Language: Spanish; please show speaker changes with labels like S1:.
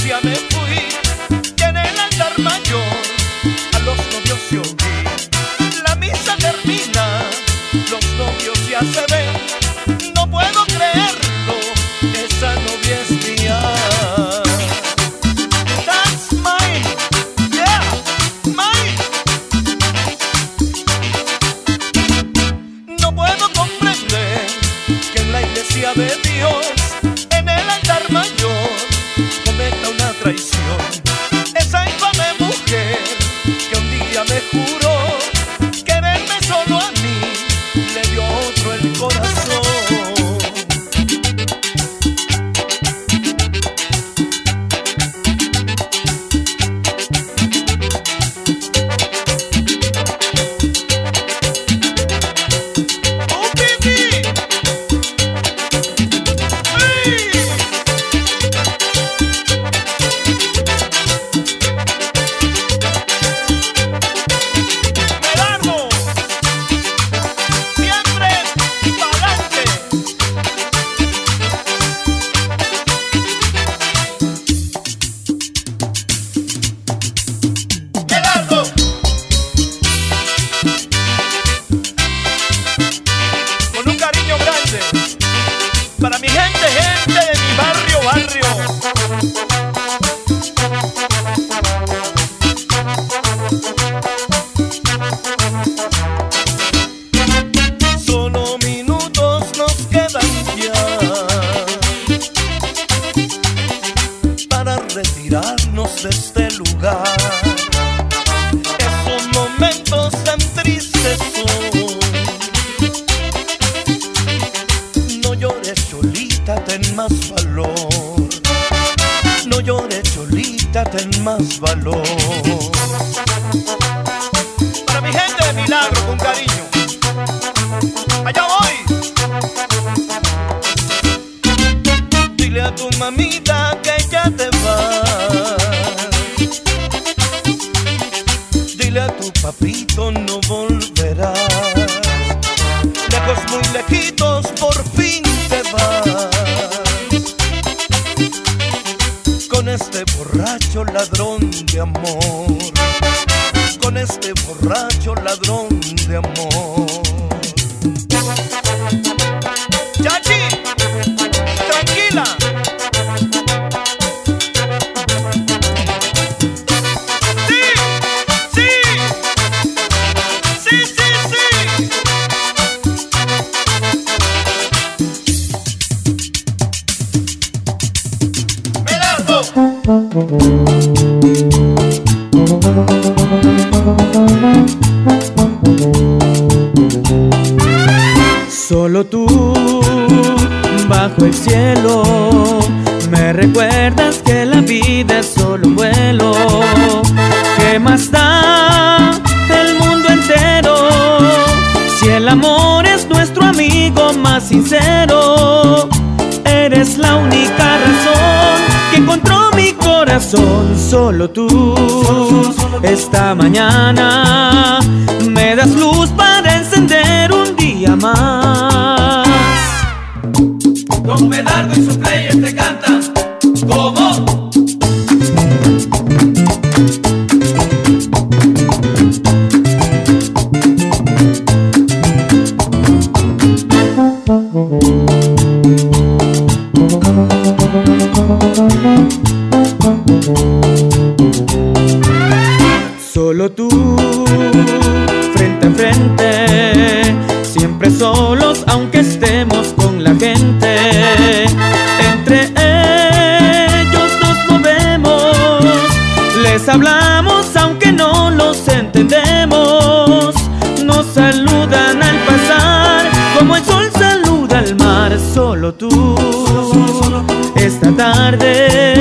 S1: iglesia me fui y en el altar mayor a los novios yo vi. La misa termina, los novios ya se ven. No puedo creerlo, esa novia es mía. That's mine, yeah, mine. No puedo comprender que en la iglesia de Dios, en el altar mayor, cometa una traición. Esa infame mujer que un día me juró quererme solo a mí, le dio a otro el corazón. Para mi gente, gente de mi barrio, barrio. Solo minutos nos quedan ya para retirarnos de este lugar. Esos momentos tan tristes son. No llores, Cholita, ten más valor. No llores, Cholita, ten más valor. Para mi gente de Milagro, con cariño. Allá voy. Dile a tu mamita que ya te vas. Dile a tu papito no volverás. Lejos, muy lejitos, por fin te vas. Con este borracho ladrón de amor. Con este borracho ladrón de amor. Chachi, tranquila.
S2: Solo tú, bajo el cielo, me recuerdas que la vida es solo un vuelo. ¿Qué más da el mundo entero si el amor es nuestro amigo más sincero? Eres la única razón que encontró mi corazón. Solo tú, esta mañana me das luz para encender un día más.
S3: Don Medardo y sus players te cantan como
S2: solo tú, frente a frente, siempre solos aunque estemos con la gente. Entre ellos nos movemos, les hablamos aunque no los entendemos. Nos saludan al pasar como el sol saluda al mar. Solo tú, esta tarde